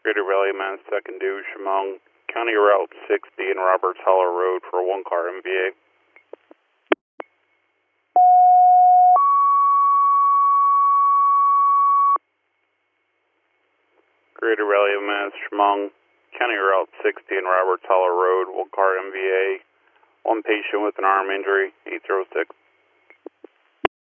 Greater Valley Mass Second due, Chemung, County Route 60 and Roberts Hollow Road for one car MVA. Greater Valley Mass, Chemung, County Route 60 and Roberts Hollow Road, one car MVA, one patient with an arm injury, 806.